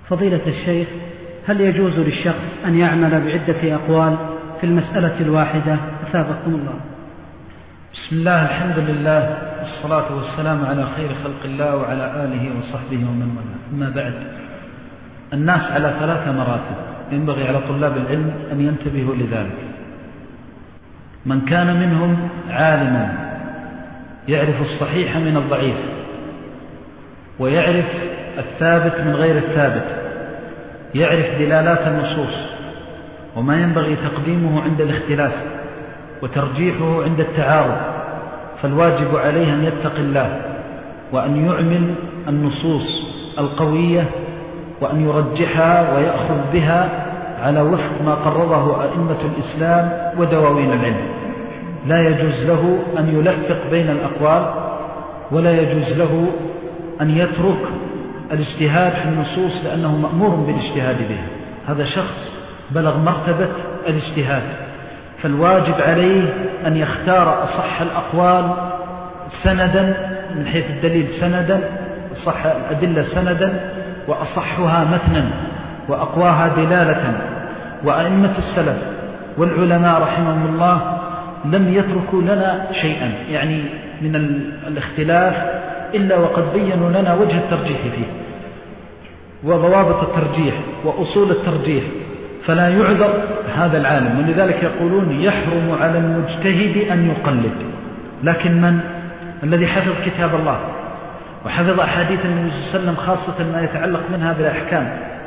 فضيلة الشيخ، هل يجوز للشخص أن يعمل بعدة أقوال في المسألة الواحدة؟ أثابكم الله. بسم الله، الحمد لله، والصلاة والسلام على خير خلق الله وعلى آله وصحبه ومن والاه. أما بعد، الناس على 3 مراتب ينبغي على طلاب العلم أن ينتبهوا لذلك. من كان منهم عالما يعرف الصحيح من الضعيف، ويعرف الثابت من غير الثابت، يعرف دلالات النصوص وما ينبغي تقديمه عند الاختلاف وترجيحه عند التعارض، فالواجب عليه أن يتقي الله وأن يعمل النصوص القوية وأن يرجحها ويأخذ بها على وفق ما قرره أئمة الإسلام ودواوين العلم. لا يجوز له أن يلفق بين الأقوال، ولا يجوز له أن يترك الاجتهاد في النصوص لأنه مأمور بالاجتهاد بها. هذا شخص بلغ مرتبة الاجتهاد، فالواجب عليه أن يختار أصح الأقوال سندا من حيث الدليل سندا، أصح الأدلة سندا، وأصحها متنا، وأقواها دلالة. وأئمة السلف والعلماء رحمهم الله لم يتركوا لنا شيئا يعني من الاختلاف إلا وقد بينوا لنا وجه الترجيح فيه وضوابط الترجيح وأصول الترجيح، فلا يعذر هذا العالم. ولذلك يقولون يحرم على المجتهد أن يقلد. لكن من الذي حفظ كتاب الله وحفظ أحاديث النبي صلى الله عليه وسلم، خاصة ما يتعلق منها بالأحكام،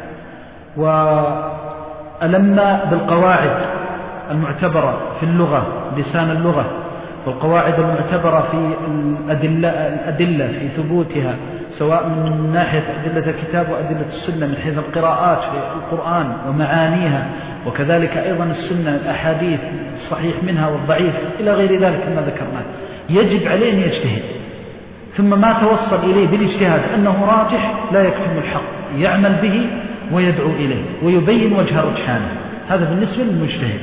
وألم بالقواعد المعتبرة في اللغة، لسان اللغة، والقواعد المعتبرة في الأدلة في ثبوتها، سواء من ناحية أدلة الكتاب وأدلة السنة من حيث القراءات في القرآن ومعانيها، وكذلك أيضا السنة الأحاديث الصحيح منها والضعيف إلى غير ذلك كما ذكرنا. يجب عليه أن يجتهد، ثم ما توصل إليه بالاجتهاد أنه راجح لا يكتم الحق، يعمل به ويدعو إليه ويبين وجه رجحانه. هذا بالنسبة للمجتهد.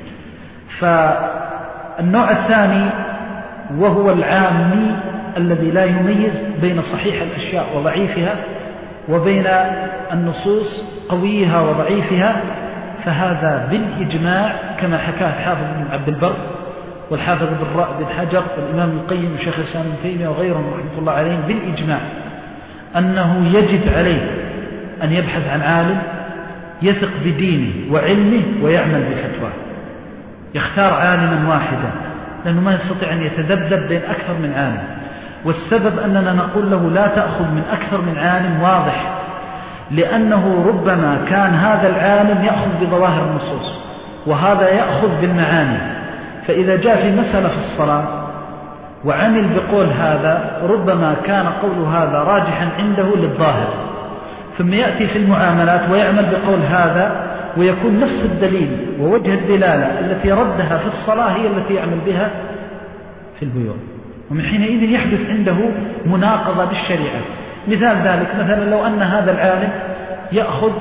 فالنوع الثاني وهو العامي الذي لا يميز بين صحيح الأشياء وضعيفها وبين النصوص قويها وضعيفها، فهذا بالإجماع كما حكاه الحافظ بن عبد البر والحافظ بن حجر والإمام القيم وشيخ الإسلام ابن تيمية وغيرهم رحمة الله عليهم بالإجماع أنه يجب عليه أن يبحث عن عالم يثق بدينه وعلمه ويعمل بفتواه، يختار عالما واحدا، لأنه ما يستطيع أن يتذبذب بين أكثر من عالم. والسبب أننا نقول له لا تأخذ من أكثر من عالم واضح، لأنه ربما كان هذا العالم يأخذ بظواهر النصوص وهذا يأخذ بالمعاني، فإذا جاء في مسألة في الصلاة وعمل بقول هذا ربما كان قول هذا راجحا عنده للظاهر، ثم يأتي في المعاملات ويعمل بقول هذا، ويكون نفس الدليل ووجه الدلالة التي ردها في الصلاة هي التي يعمل بها في البيوع، ومن حينئذ يحدث عنده مناقضة بالشريعة. مثال ذلك مثلا لو أن هذا العالم يأخذ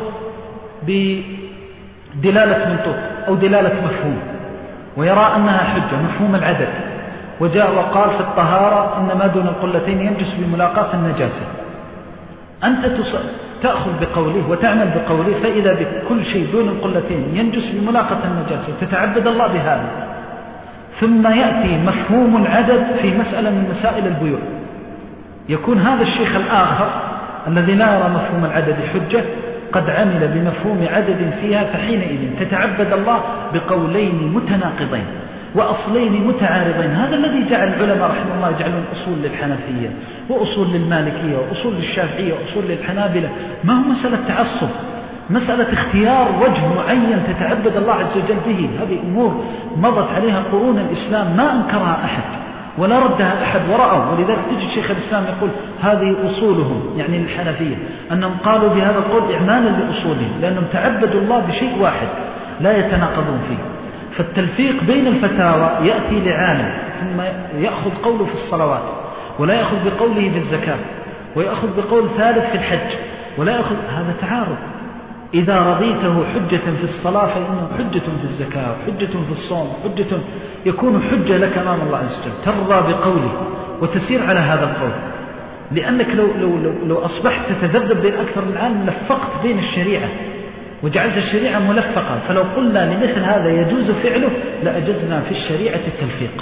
بدلالة منطوق أو دلالة مفهوم ويرى أنها حجة مفهوم العدد، وجاء وقال في الطهارة إن ما دون القلتين ينجس بملاقاة النجاسة، أنت تأخذ بقوله وتعمل بقوله، فإذا بكل شيء دون القلتين ينجس بملاقاة النجاسة تتعبد الله بهذا، ثم يأتي مفهوم العدد في مسألة من مسائل البيوع، يكون هذا الشيخ الآخر الذي لا يرى مفهوم العدد حجة قد عمل بمفهوم عدد فيها، فحينئذ تتعبد الله بقولين متناقضين وأصلين متعارضين. هذا الذي جعل العلماء رحمه الله يجعلون أصول للحنفية وأصول للمالكية وأصول للشافعية وأصول للحنابلة، ما هو مسألة تعصب، مسألة اختيار وجه معين تتعبد الله عز وجل به. هذه أمور مضت عليها قرون الإسلام ما أنكرها أحد ولا ردها أحد ورأوا. ولذلك تجد شيخ الإسلام يقول هذه أصولهم، يعني الحنفية، أنهم قالوا بهذا القول إعمالا لأصولهم، لأنهم تعبدوا الله بشيء واحد لا يتناقضون فيه. فالتلفيق بين الفتاوى يأتي لعالم ثم يأخذ قوله في الصلوات ولا يأخذ بقوله في الزكاة، ويأخذ بقول ثالث في الحج ولا يأخذ، هذا تعارض. إذا رضيته حجة في الصلاة فإنه حجة في الزكاة، حجة في الصوم، حجة يكون حجة لك أمام الله عز وجل، ترضى بقوله وتسير على هذا القول. لأنك لو أصبحت تتذبذب بين أكثر من عالم لفقت بين الشريعة وجعلت الشريعة ملفقة. فلو قلنا لمثل هذا يجوز فعله لأجزنا في الشريعة التلفيق،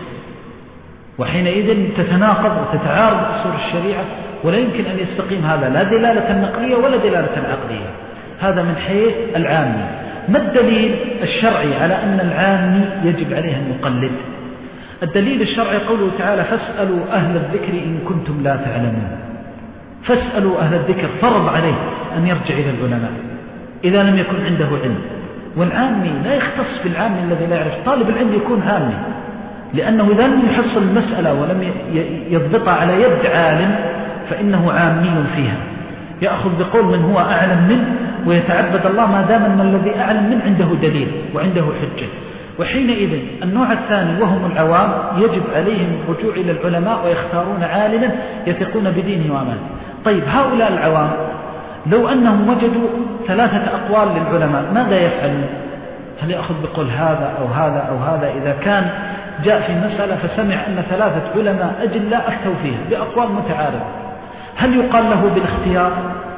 وحينئذ تتناقض وتتعارض أصول الشريعة، ولا يمكن أن يستقيم هذا لا دلالة نقلية ولا دلالة عقلية. هذا من حيث العامي. ما الدليل الشرعي على أن العامي يجب عليه أن يقلد؟ الدليل الشرعي قوله تعالى فاسألوا أهل الذكر إن كنتم لا تعلمون. فاسألوا أهل الذكر، فرض عليه أن يرجع إلى العلماء إذا لم يكن عنده علم. والعامي لا يختص بالعامي الذي لا يعرف. طالب العلم يكون عامي، لأنه إذا لم يحصل المسألة ولم يضبطها على يد عالم فإنه عامي فيها، يأخذ بقول من هو أعلم منه ويتعبد الله ما دام أن الذي أعلم منه عنده دليل وعنده حجة. وحينئذ النوع الثاني وهم العوام يجب عليهم الرجوع إلى العلماء ويختارون عالما يثقون بدينه وأمانته. طيب هؤلاء العوام لو أنهم وجدوا 3 أقوال للعلماء ماذا يفعلون؟ هل يأخذ بقول هذا أو هذا أو هذا؟ إذا كان جاء في مسألة فسمع أن 3 علماء أجلاء أفتوا فيها بأقوال متعارضة، هل يقال له بالاختيار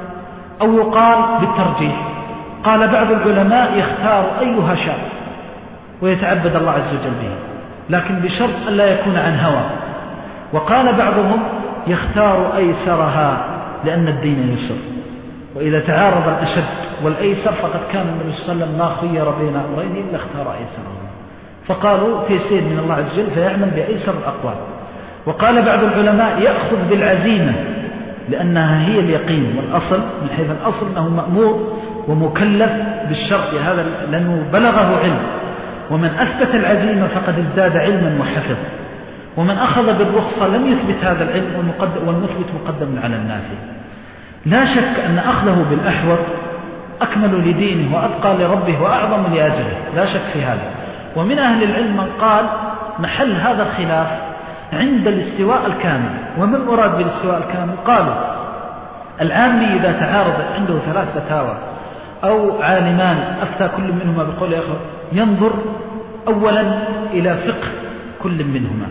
أو يقال بالترجيح؟ قال بعض العلماء يختار أيها شاء ويتعبد الله عز وجل به، لكن بشرط أن لا يكون عن هوى. وقال بعضهم يختار أيسرها لأن الدين يسر، وإذا تعارض الأشد والأيسر فقد كان النبي صلى الله عليه وسلم ما خير بين أمرين إلا اختار أيسرها، فقالوا تيسير من الله عز وجل فيعمل بأيسر الأقوال. وقال بعض العلماء يأخذ بالعزيمة لأنها هي اليقين والأصل، من حيث الأصل أنه مأمور ومكلف بالشرط هذا لأنه بلغه علم، ومن أثبت العزيمة فقد ازداد علما وحفظ، ومن أخذ بالرخصة لم يثبت هذا العلم والمثبت مقدم على النافي. لا شك أن أخذه بالأحوط أكمل لدينه وأتقى لربه وأعظم لأجله، لا شك في هذا. ومن أهل العلم من قال محل هذا الخلاف عند الاستواء الكامل. وما المراد بالاستواء الكامل؟ قالوا العامي إذا تعارض عنده 3 فتاوى أو عالمان أفتى كل منهما بقول يا أخوة ينظر أولا إلى فقه كل منهما،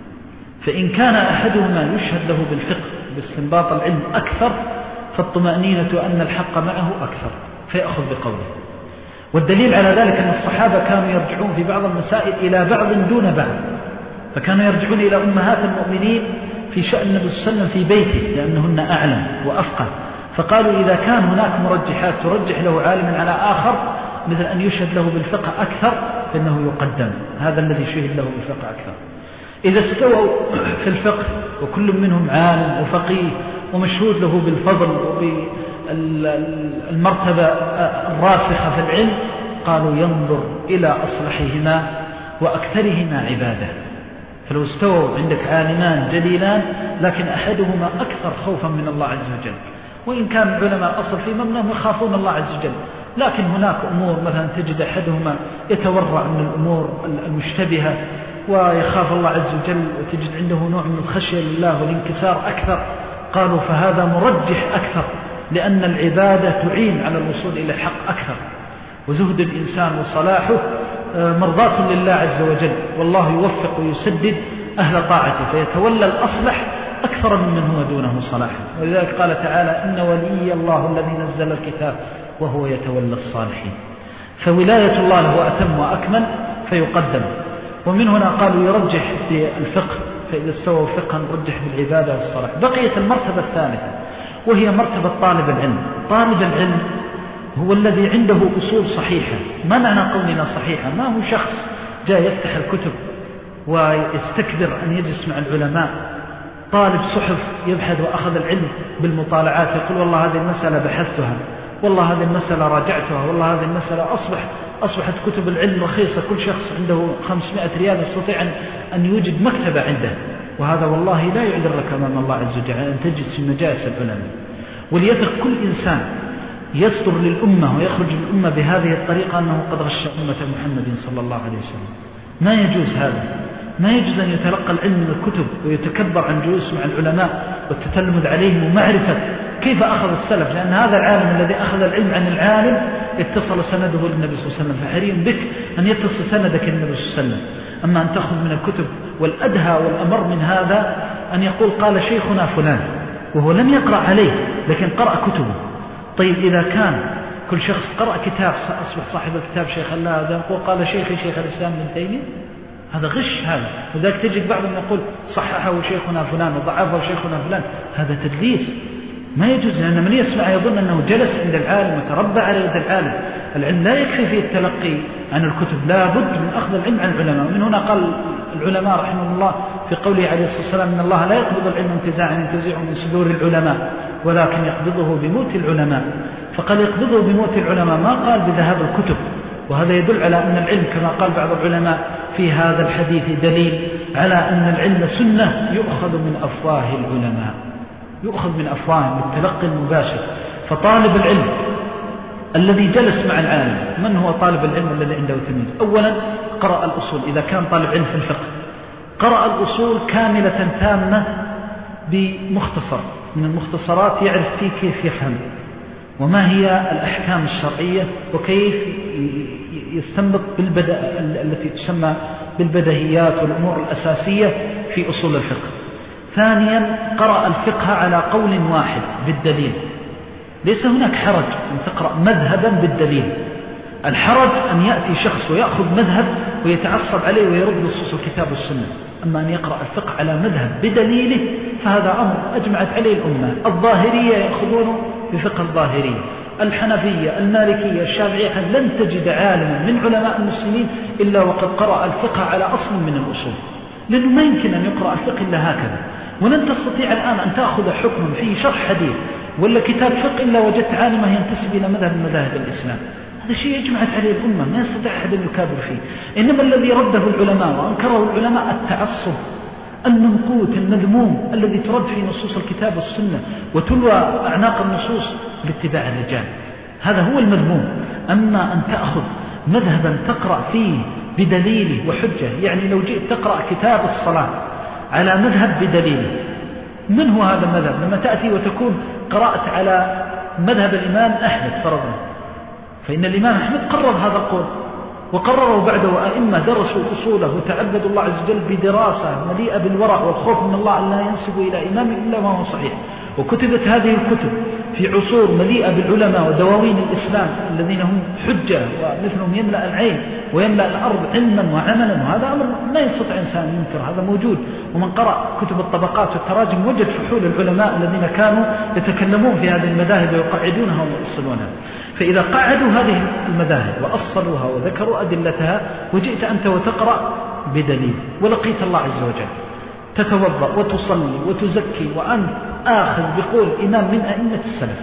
فإن كان أحدهما يشهد له بالفقه باستنباط العلم أكثر فالطمأنينة أن الحق معه أكثر فيأخذ بقوله. والدليل على ذلك أن الصحابة كانوا يرجعون في بعض المسائل إلى بعض دون بعض، فكانوا يرجعون إلى أمهات المؤمنين في شأن النبي صلى الله عليه وسلم في بيته لأنهن أعلم وأفقه، فقالوا إذا كان هناك مرجحات ترجح له عالم على آخر مثل أن يشهد له بالفقه أكثر فإنه يقدم هذا الذي شهد له بالفقه أكثر. إذا استووا في الفقه وكل منهم عالم وفقيه ومشهود له بالفضل وبالمرتبة الراسخة في العلم قالوا ينظر إلى أصلحهما وأكثرهما عبادة. فلو استووا عندك عالمان جليلان لكن أحدهما أكثر خوفا من الله عز وجل، وإن كان العلماء أصل في مبنهم يخافون الله عز وجل، لكن هناك أمور مثلا تجد أحدهما يتورع من الأمور المشتبهة ويخاف الله عز وجل، وتجد عنده نوع من الخشية لله والانكسار أكثر، قالوا فهذا مرجح أكثر لأن العبادة تعين على الوصول إلى الحق أكثر، وزهد الإنسان وصلاحه مرضاة لله عز وجل، والله يوفق ويسدد أهل طاعته فيتولى الأصلح أكثر ممن هو دونه صلاحا. ولذلك قال تعالى إن ولي الله الذي نزل الكتاب وهو يتولى الصالحين، فولاية الله له أتم وأكمل فيقدم. ومن هنا قالوا يرجح بالفقه، فإذا استوى فقها رجح بالعبادة والصلاح. بقيت المرتبة الثالثة وهي مرتبة طالب العلم. طالب العلم هو الذي عنده أصول صحيحة. ما معنى قولنا صحيحة؟ ما هو شخص جاء يفتح الكتب ويستكبر أن يجلس مع العلماء، طالب صحف يبحث وأخذ العلم بالمطالعات يقول والله هذه المسألة بحثتها، والله هذه المسألة راجعتها، والله هذه المسألة أصبحت كتب العلم رخيصة، كل شخص عنده 500 ريال يستطيع أن يوجد مكتبة عنده، وهذا والله لا يعذرك أمام الله عز وجل أن تجلس في مجالس العلماء. وليثق كل إنسان يصدر للأمة ويخرج للأمة بهذه الطريقة أنه قد غش أمة محمد صلى الله عليه وسلم. ما يجوز هذا، ما يجوز أن يتلقى العلم من الكتب ويتكبر عن جلوس مع العلماء والتتلمذ عليهم ومعرفة كيف أخذ السلف، لأن هذا العالم الذي أخذ العلم عن العالم اتصل سنده للنبي صلى الله عليه وسلم، فحري بك أن يتصل سندك للنبي صلى الله عليه وسلم. أما أن تأخذ من الكتب، والأدهى والأمر من هذا أن يقول قال شيخنا فلان، وهو لم يقرأ عليه لكن قرأ كتبه. طيب إذا كان كل شخص قرأ كتاب أصبح صاحب الكتاب شيخا لا، هذا قال شيخي شيخ الإسلام ابن تيمية، هذا غش هذا. وذلك تجد بعضهم يقول صححه شيخنا فلان وضعفه شيخنا فلان، هذا تدليس ما يجوز، لأن من يسمع يظن أنه جلس عند العالم وتربى على يد العالم. العلم لا يكفي فيه التلقي عن الكتب، لا بد من أخذ العلم عن العلماء. ومن هنا قال العلماء رحمه الله في قوله عليه الصلاة والسلام إن الله لا يقبض العلم انتزاعا ينتزعه من صدور العلماء ولكن يقبضه بموت العلماء. فقال يقبضه بموت العلماء، ما قال بذهاب الكتب. وهذا يدل على أن العلم كما قال بعض العلماء في هذا الحديث دليل على أن العلم سنة يؤخذ من أفواه العلماء، يؤخذ من أفواههم بالتلقي المباشر. فطالب العلم الذي جلس مع العالم، من هو طالب العلم الذي عنده تمييز؟ أولا قرأ الأصول، إذا كان طالب علم في الفقه قرأ الأصول كاملة تامة بمختصر من المختصرات، يعرف فيه كيف يفهم وما هي الأحكام الشرعية وكيف يستنبط التي تسمى بالبدهيات والأمور الأساسية في أصول الفقه. ثانيا قرأ الفقه على قول واحد بالدليل، ليس هناك حرج أن تقرأ مذهبا بالدليل. الحرج أن يأتي شخص ويأخذ مذهب ويتعصب عليه ويرد نصوص الكتاب والسنة. أما أن يقرأ الفقه على مذهب بدليله فهذا أمر أجمعت عليه الأمة. الظاهرية يأخذونه بفقه الظاهرية، الحنفية، المالكية، الشافعية، لن تجد عالما من علماء المسلمين إلا وقد قرأ الفقه على أصل من الأصول، لأنه ما يمكن أن يقرأ الفقه إلا هكذا. ولن تستطيع الآن أن تأخذ حكما فيه شرح حديث ولا كتاب فقه إلا وجدت عالما ينتسب إلى مذهب من مذاهب الإسلام. هذا شيء يجمعت عليه الأمة، ما يستطيع أحد أن يكابر فيه. إنما الذي رده العلماء وأنكره العلماء التعصب المنقوط المذموم الذي ترد في نصوص الكتاب والسنة وتلوى أعناق النصوص لاتباع الرجال، هذا هو المذموم. أما أن تأخذ مذهبا تقرأ فيه بدليله وحجة، يعني لو جئت تقرأ كتاب الصلاة على مذهب بدليله، من هو هذا المذهب؟ لما تأتي وتكون قرأت على مذهب الإمام أحمد فرضا، فإن الإمام أحمد قرر هذا القول وقرره بعده أئمة درسوا أصوله وتعبدوا الله عز وجل بدراسة مليئة بالورع والخوف من الله لا ينسب إلى إمام إلا ما هو صحيح. وكتبت هذه الكتب في عصور مليئة بالعلماء ودواوين الإسلام الذين هم حجة ومثلهم يملأ العين ويملأ الأرض علما وعملا، وهذا أمر ما يستطيع إنسان ينكر، هذا موجود. ومن قرأ كتب الطبقات والتراجم وجد فحول العلماء الذين كانوا يتكلمون في هذه المذاهب ويقعدونها ويؤصلونها. فإذا قعدوا هذه المذاهب وأصلوها وذكروا أدلتها وجئت أنت وتقرأ بدليل ولقيت الله عز وجل، تتوضأ وتصلي وتزكي وأنت آخذ بقول إمام من أئمة السلف،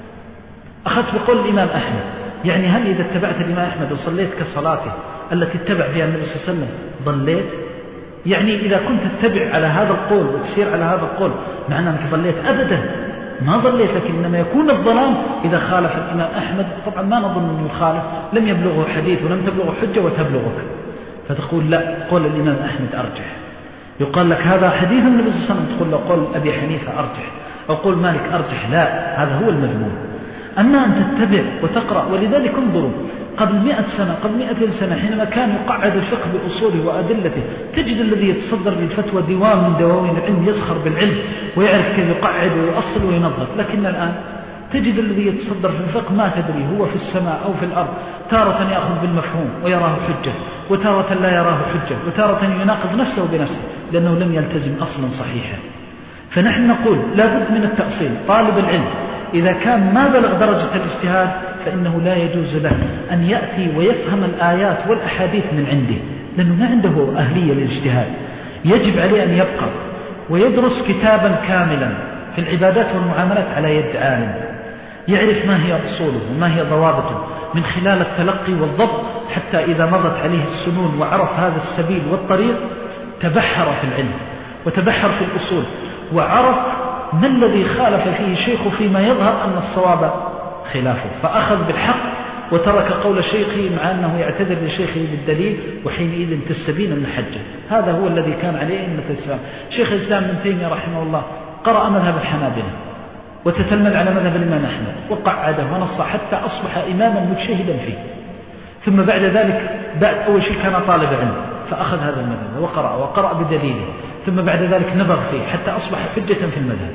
أخذت بقول الإمام أحمد. يعني هل إذا اتبعت الإمام أحمد وصليت كصلاته التي اتبع فيها النبي صلى الله عليه وسلم ضليت؟ يعني إذا كنت تتبع على هذا القول وتسير على هذا القول معنى أنك ضليت؟ أبدا ما ضليت، لكن إنما يكون الظلام إذا خالف الإمام أحمد. طبعا ما نظن أنه يخالف، لم يبلغه حديث ولم تبلغه حجة وتبلغك، فتقول لا قول الإمام أحمد أرجح. يقال لك هذا حديث النبي صلى الله عليه وسلم، تقول له قول أبي حنيفة أرجح أو قول مالك أرجح، لا، هذا هو المذموم. أما أن تتبع وتقرأ. ولذلك انظروا قبل 100 سنة قبل 200 سنة حينما كان يقعد الفقه بأصوله وأدلته، تجد الذي يتصدر للفتوى ديوان من دواوين العلم يزخر بالعلم ويعرف كيف يقعد ويؤصل وينظف. لكن الآن تجد الذي يتصدر في الفقه ما تدري هو في السماء أو في الأرض، تارة يأخذ بالمفهوم ويراه حجة وتارة لا يراه حجة وتارة يناقض نفسه بنفسه لأنه لم يلتزم أصلا صحيحا. فنحن نقول لا بد من التأصيل. طالب العلم إذا كان ما بلغ درجة الاجتهاد فإنه لا يجوز له أن يأتي ويفهم الآيات والأحاديث من عنده، لأنه ما عنده أهلية للاجتهاد. يجب عليه أن يبقى ويدرس كتابا كاملا في العبادات والمعاملات على يد عالم يعرف ما هي أصوله وما هي ضوابطه من خلال التلقي والضبط، حتى إذا مضت عليه السنون وعرف هذا السبيل والطريق تبحر في العلم وتبحر في الأصول وعرف ما الذي خالف فيه شيخه فيما يظهر أن الصواب خلافه، فأخذ بالحق وترك قول شيخه مع أنه يعتذر لشيخه بالدليل، وحينئذ تستبين المحجة. هذا هو الذي كان عليه أئمة الإسلام. شيخ الإسلام ابن تيمية رحمه الله قرأ مذهب الحنابلة وتتلمذ على مذهب الإمام أحمد وقعده ونص حتى أصبح إماما مجتهدا فيه. ثم بعد ذلك بعد أول شيء كان طالب علم فأخذ هذا المذهب وقرأ بدليله، ثم بعد ذلك نبغ فيه حتى أصبح حجة في المذهب.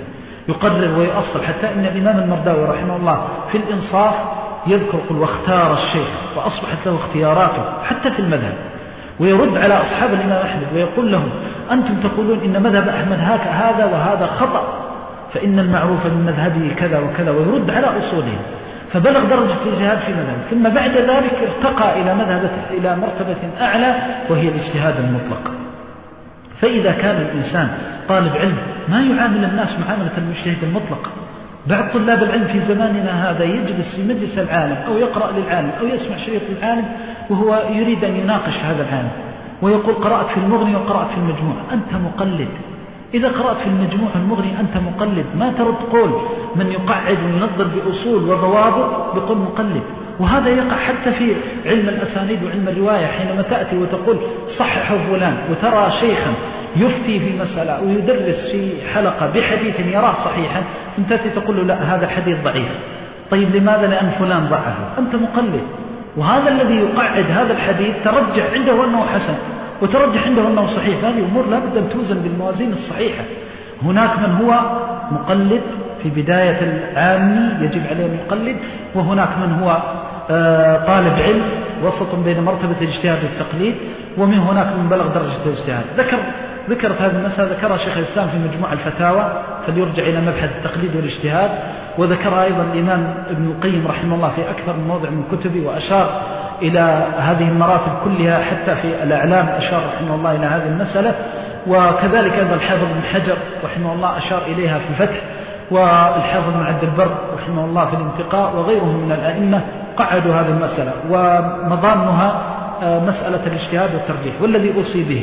يقرر ويؤصل. حتى إن الإمام المرداوي رحمه الله في الإنصاف يذكر قل واختار الشيخ وأصبحت له اختياراته حتى في المذهب، ويرد على أصحاب الإمام أحمد ويقول لهم أنتم تقولون إن مذهب أحمد هذا وهذا خطأ، فإن المعروف من مذهبه كذا وكذا، ويرد على أصولهم. فبلغ درجة الاجتهاد في مذهب، ثم بعد ذلك ارتقى إلى مرتبة أعلى وهي الاجتهاد المطلق. فإذا كان الإنسان طالب علم ما يعامل الناس معاملة المجتهد المطلق. بعض طلاب العلم في زماننا هذا يجلس في مجلس العالم أو يقرأ للعالم أو يسمع شريط العالم وهو يريد أن يناقش هذا العالم ويقول قرأت في المغني وقرأت في المجموع. أنت مقلد. إذا قرأت في المجموع المغني أنت مقلد، ما ترد قول من يقعد وينظر بأصول وضوابط بقول مقلد. وهذا يقع حتى في علم الأسانيد وعلم الرواية، حينما تأتي وتقول صححه فلان، وترى شيخا يفتي في مسألة ويدرس في حلقة بحديث يراه صحيحا، ثم تأتي تقول له لا هذا الحديث ضعيف. طيب لماذا؟ لأن فلان ضعفه. أنت مقلد. وهذا الذي يقعد هذا الحديث ترجح عنده أنه حسن وترجح عنده أنه صحيح. هذه أمور لا بد أن توزن بالموازين الصحيحة. هناك من هو مقلد في بداية العامي يجب عليه أن يقلد، وهناك من هو طالب علم وسط بين مرتبة الاجتهاد والتقليد، ومن هناك من بلغ درجة الاجتهاد. ذكرت هذه المسألة ذكرها شيخ الإسلام في مجموع الفتاوى، فليرجع إلى مبحث التقليد والاجتهاد. وذكرها أيضا الإمام ابن القيم رحمه الله في أكثر من موضع من كتبه، وأشار إلى هذه المراتب كلها، حتى في الأعلام أشار رحمه الله إلى هذه المسألة. وكذلك أيضا الحافظ بن حجر رحمه الله أشار إليها في الفتح، والحافظ بن عبد البر رحمه الله في الانتقاء، وغيرهم من الأئمة قعدوا هذه المسألة. ومضامنها مسألة الاجتهاد والترجيح. والذي أوصي به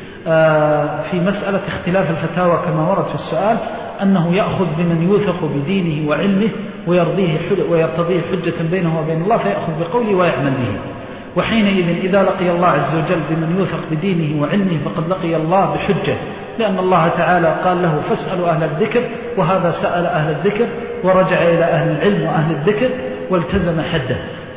في مسألة اختلاف الفتاوى كما ورد في السؤال أنه يأخذ بمن يوثق بدينه وعلمه ويرتضيه حجة بينه وبين الله، فيأخذ بقوله ويعمل به. وحينئذ إذا لقي الله عز وجل بمن يوثق بدينه وعلمه فقد لقي الله بحجة، لأن الله تعالى قال له فاسألوا أهل الذكر، وهذا سأل أهل الذكر ورجع إلى أهل العلم وأهل الذكر والتزم حده.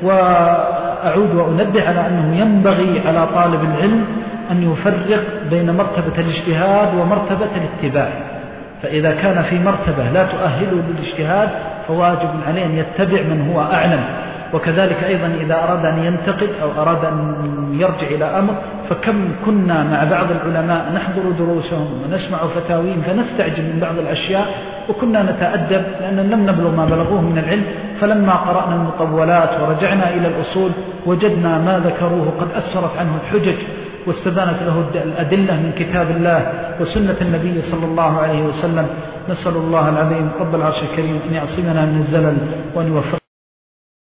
وأعود وأنبه على أنه ينبغي على طالب العلم أن يفرق بين مرتبة الاجتهاد ومرتبة الاتباع. فإذا كان في مرتبة لا تؤهله للاجتهاد فواجب عليه أن يتبع من هو أعلم. وكذلك أيضا إذا أراد أن ينتقد أو أراد أن يرجع إلى أمر، فكم كنا مع بعض العلماء نحضر دروسهم ونسمع فتاويهم فنستعجل من بعض الأشياء، وكنا نتأدب لأن لم نبلغ ما بلغوه من العلم. فلما قرأنا المطولات ورجعنا إلى الأصول وجدنا ما ذكروه قد أسرت عنه الحجج واستبانت له الأدلة من كتاب الله وسنة النبي صلى الله عليه وسلم. نسأل الله العظيم رب العرش الكريم أن يعصمنا من الزلل وأن يوفق